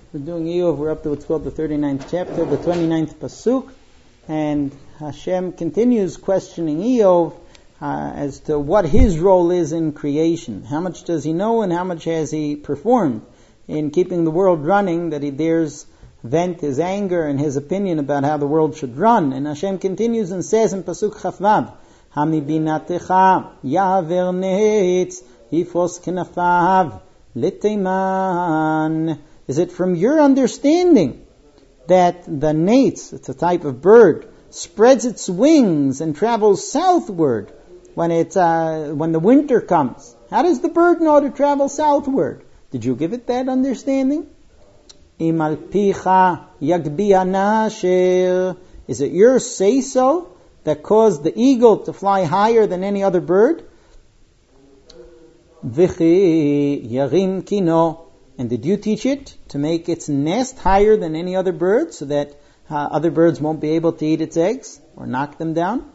We're doing Eov. We're up to what's called the 39th chapter, the 29th pasuk, and Hashem continues questioning Eov as to what his role is in creation. How much does he know, and how much has he performed in keeping the world running, that he dares vent his anger and his opinion about how the world should run. And Hashem continues and says in pasuk Chafvav, Hami binatecha yaver nehetz yifos kenafav liteiman. Is it from your understanding that the nates, it's a type of bird, spreads its wings and travels southward when the winter comes? How does the bird know to travel southward? Did you give it that understanding? Imal picha yagbiya nasher. Is it your say-so that caused the eagle to fly higher than any other bird? Vichi yarim kino. And did you teach it to make its nest higher than any other bird so that other birds won't be able to eat its eggs or knock them down?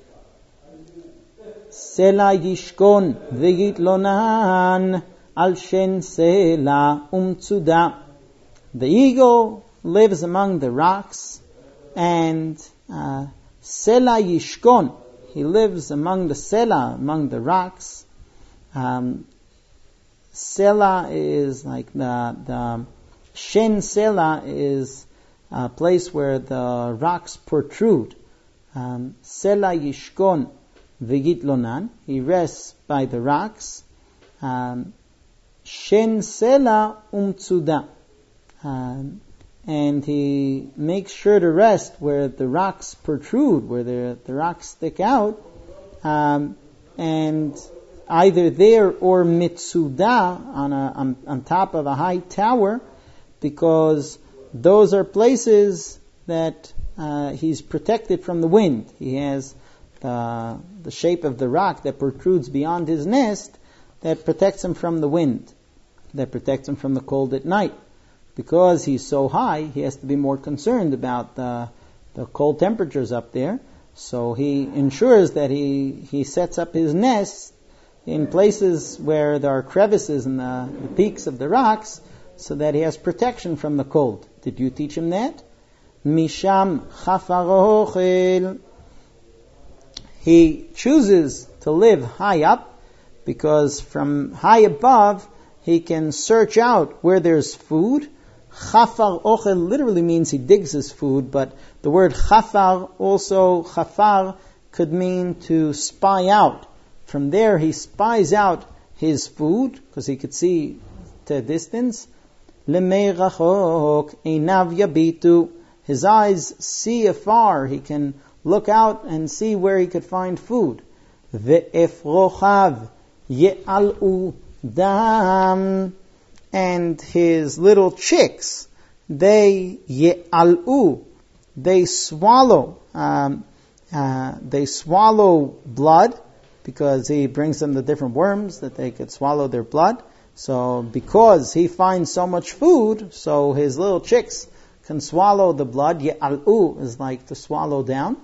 Sela yishkon v'yit lonan al shen sela umtzuda. The eagle lives among the rocks, and sela yishkon, he lives among the sela, among the rocks. Sela is like the Shen Sela is a place where the rocks protrude. Sela Yishkon V'yit Lonan, he rests by the rocks. Shen Sela Umtzuda, and he makes sure to rest where the rocks protrude, where the rocks stick out, and either there or mitzuda on top of a high tower, because those are places that he's protected from the wind. He has the shape of the rock that protrudes beyond his nest that protects him from the wind, that protects him from the cold at night. Because he's so high, he has to be more concerned about the cold temperatures up there. So he ensures that he sets up his nest in places where there are crevices in the peaks of the rocks, so that he has protection from the cold. Did you teach him that? Misham chafarochel. He chooses to live high up, because from high above he can search out where there's food. Chafar ochel literally means he digs his food, but the word chafar also, chafar, could mean to spy out. From there he spies out his food, because he could see to a distance. Lemei rachok einav yabitu. His eyes see afar. He can look out and see where he could find food. Ve'efrochav ye'alu dam. And his little chicks, they ye'alu, they swallow blood, because he brings them the different worms that they could swallow their blood. So because he finds so much food, so his little chicks can swallow the blood. Ye'alu is like to swallow down.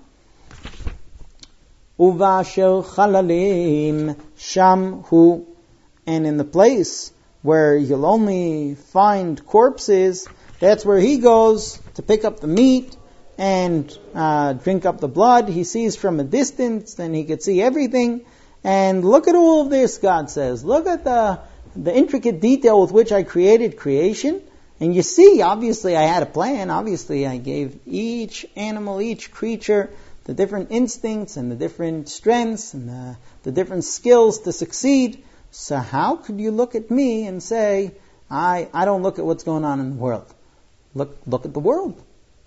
Uvasher chalalim sham hu. And in the place where you'll only find corpses, that's where he goes to pick up the meat and drink up the blood. He sees from a distance, and he could see everything. And look at all of this, God says. Look at the intricate detail with which I created creation. And you see, obviously I had a plan. Obviously I gave each animal, each creature, the different instincts and the different strengths and the different skills to succeed. So how could you look at me and say, I don't look at what's going on in the world? Look at the world.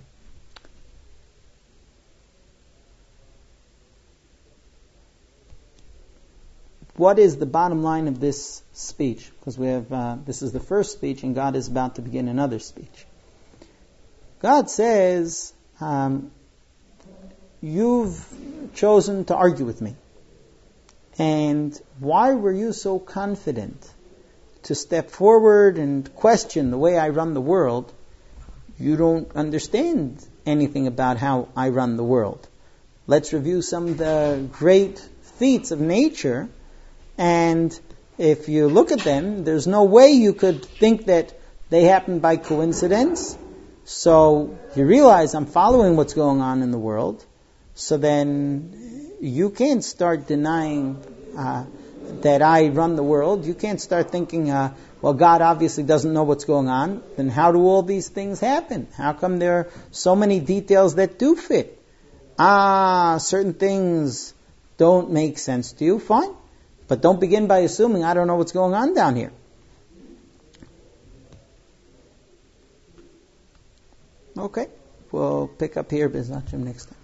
What is the bottom line of this speech? Because we have this is the first speech, and God is about to begin another speech. God says, you've chosen to argue with me. And why were you so confident to step forward and question the way I run the world? You don't understand anything about how I run the world. Let's review some of the great feats of nature, and if you look at them, there's no way you could think that they happen by coincidence. So you realize I'm following what's going on in the world. So then you can't start denying that I run the world. You can't start thinking, well, God obviously doesn't know what's going on. Then how do all these things happen? How come there are so many details that do fit? Certain things don't make sense to you. Fine. But don't begin by assuming I don't know what's going on down here. Okay. We'll pick up here, B'ezrat Hashem, next time.